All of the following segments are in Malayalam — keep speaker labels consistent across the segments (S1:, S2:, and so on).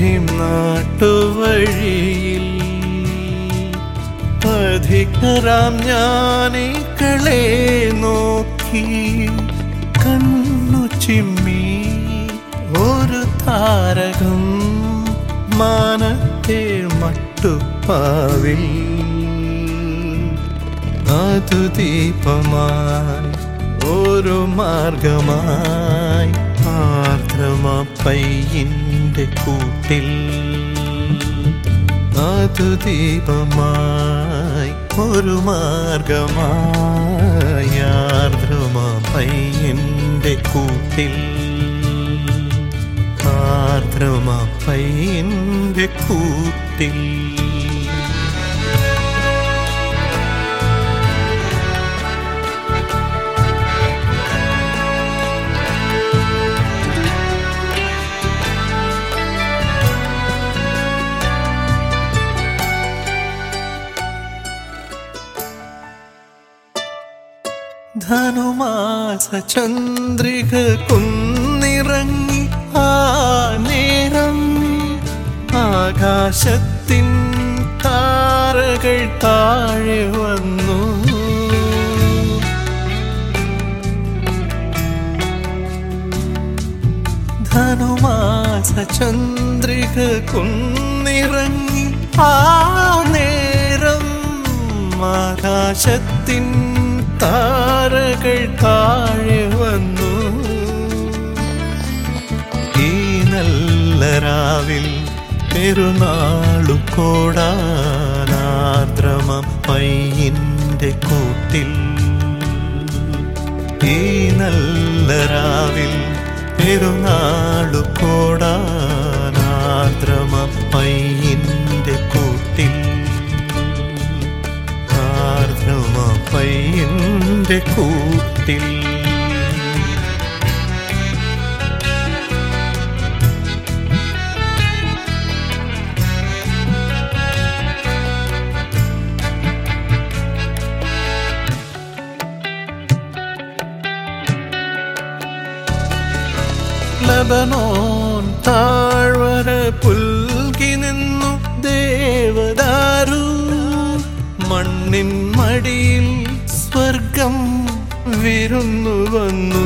S1: ബേത്ലഹേം നാട്ടുവഴിയിൽ പഥികരാം ജ്ഞാനികളെ നോക്കി കണ്ണു ചിമ്മി ഒരു താരകം മാനത്തെ മട്ടുപ്പാവിൽ അതു ദീപമായി ഒരു മാർഗമായി ആർദ്രമാ പയ്യന്റെ കൂട്ടിൽ അതു ദീപമായി ഒരു മാർഗമായി ആർദ്രമാ പയ്യന്റെ കൂട്ടിൽ ആർദ്രമാ പയ്യന്റെ കൂട്ടിൽ ധനുമാസ ചന്ദ്രിക കുന്നിറങ്ങി ആ നേരം ആകാശത്തിൻ താരകൾ താഴെ വന്നു ധനുമാസ ചന്ദ്രിക കുന്നിറങ്ങി ആ നേരം ആകാശത്തിൻ താരകൾ താഴെ വന്നു ഈ നല്ല രാവിൽ പെരുന്നാളു കോടാനാർദ്രമ പയ്യന്റെ കൂട്ടിൽ ഈ നല്ല രാവിൽ പെരുന്നാളു കോടാനാർദ്രമ പയ്യന്റെ കൂട്ടിൽ ആർദ്രമ പയ്യന്റെ കൂട്ടിൽ ലബനോൻ താഴ്വര പുൽകി നിന്നു ദേവദാരു മണ്ണിൻ മടിയിൽ സ്വർഗം വിരുന്നു വന്നു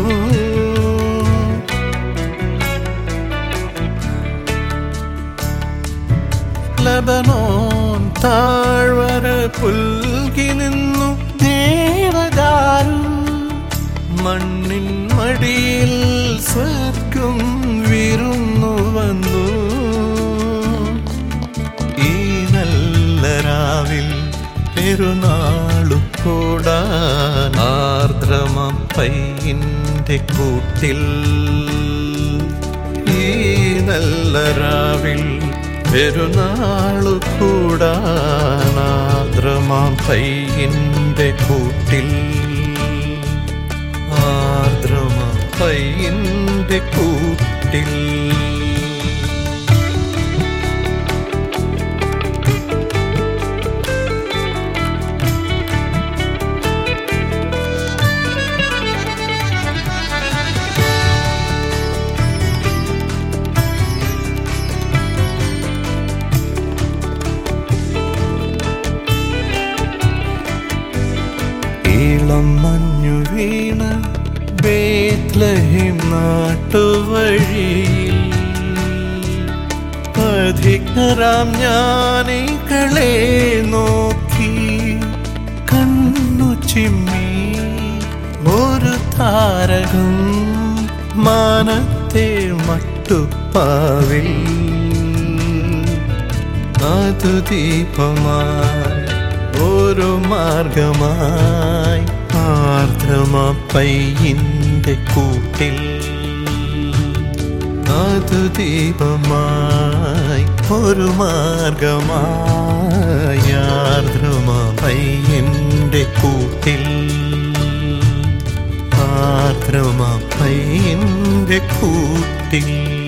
S1: ലബനോൻ താഴ്വര പുൽകി നിന്നു ദേവദാരു മണ്ണിൻ മടിയിൽ സ്വർഗം വിരുന്നു വന്നു ഈ നല്ല രാവിൽ പെരുന്നാളു കൂടാൻ ആർദ്രമ പയ്യന്റെ കൂട്ടിൽ ഈ നല്ല രാവിൽ പെരുന്നാളു കൂടാൻ ആർദ്രമ പയ്യന്റെ കൂട്ടിൽ ആർദ്രമ പയ്യന്റെ കൂട്ടിൽ ഇളം മഞ്ഞു വീണ ബേത്ലഹേം നാട്ടുവഴിയിൽ പഥികരാം ജ്ഞാനികളെ നോക്കി കണ്ണു ചിമ്മി ഒരു താരകം മാനത്തെ മട്ടുപ്പാവിൽ അതു ദീപമായി ഒരു മാർഗമായി ആർദ്രമ പയ്യന്റെ കൂട്ടിൽ അതു ദീപമായി ഒരു മാർഗമായി ആർദ്രമ പയ്യന്റെ കൂട്ടിൽ ആർദ്രമ പയ്യന്റെ കൂട്ടിൽ